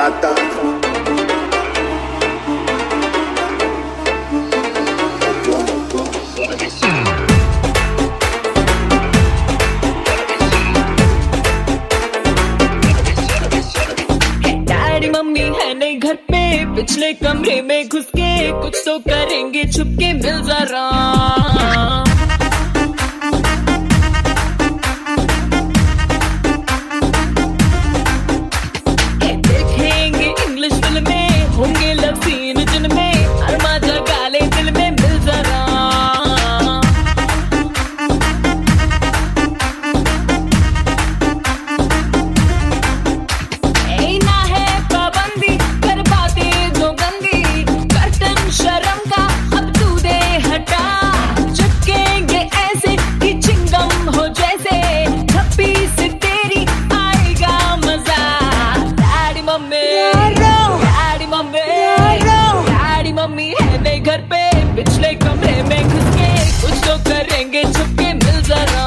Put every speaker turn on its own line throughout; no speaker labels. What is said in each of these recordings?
plata.
Daddy mummy है नहीं घर पे, पिछले कमरे में घुस के कुछ तो करेंगे छुपके, मिल जरा। देखेंगे इंग्लिश फिल्में, होंगे लव सीन जिनमें अरमा जगा ले दिल में, मिल जरा। मम्मी है नहीं घर पे, पिछले कमरे में घुस के कुछ तो करेंगे छुपके, मिल जरा।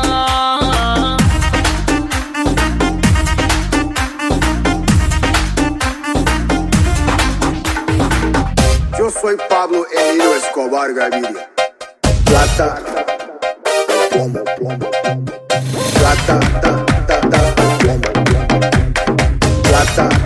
Yo soy Pablo Emilio Escobar Gaviria. Plata, plomo, plomo, plomo. Plata, ta, ta, ta, plomo, plomo. Plata.